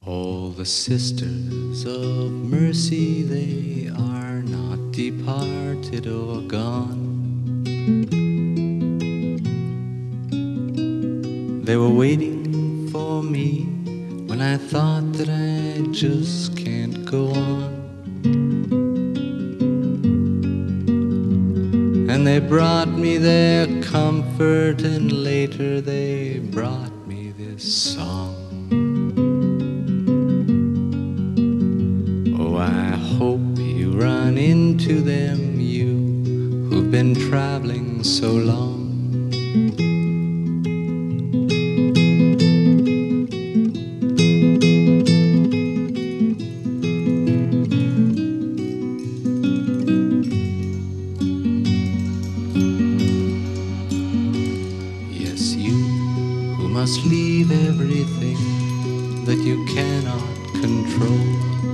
All the sisters of mercy, they are not departed or gone. They were waiting for me when I thought that I just can't go on. And they brought me their comfort, and later they brought me this song. Oh, I hope you run into them, you who've been traveling so long. Yes, you who must leave everything that you cannot control.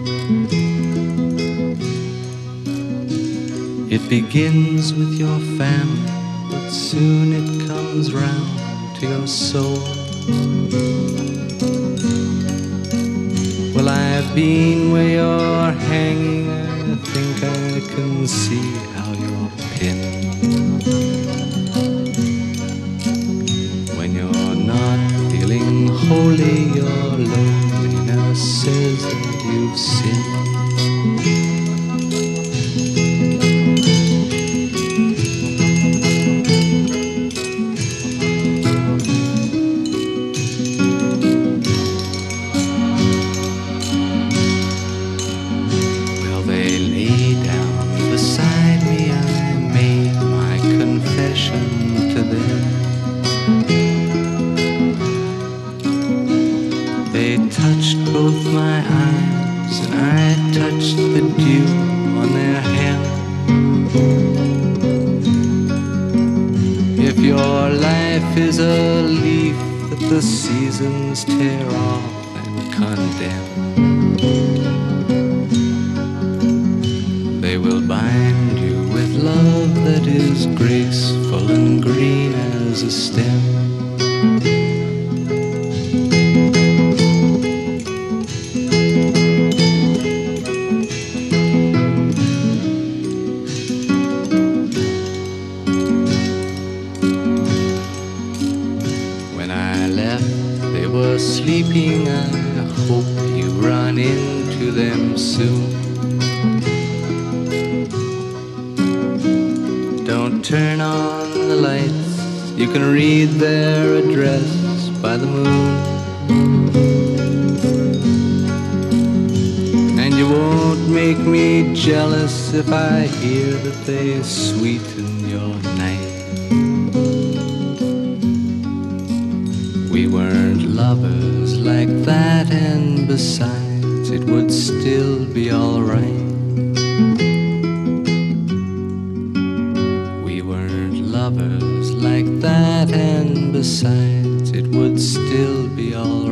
It begins with your family, but soon it comes round to your soul. Well, I've been where you're hanging, I think I can see how you're pinned. When you're not feeling holy, your loneliness says that you've sinned. They lay down beside me, I made my confession to them. They touched both my eyes, and I touched the dew on their hair. If your life is a leaf that the seasons tear off and condemn, they will bind you with love that is graceful and green as a stem. When I left, they were sleeping. I hope you run into them soon. Don't turn on the lights, you can read their address by the moon. And you won't make me jealous if I hear that they sweeten your night. We weren't lovers like that, and besides, it would still be alright. Lovers like that, and besides, it would still be alright.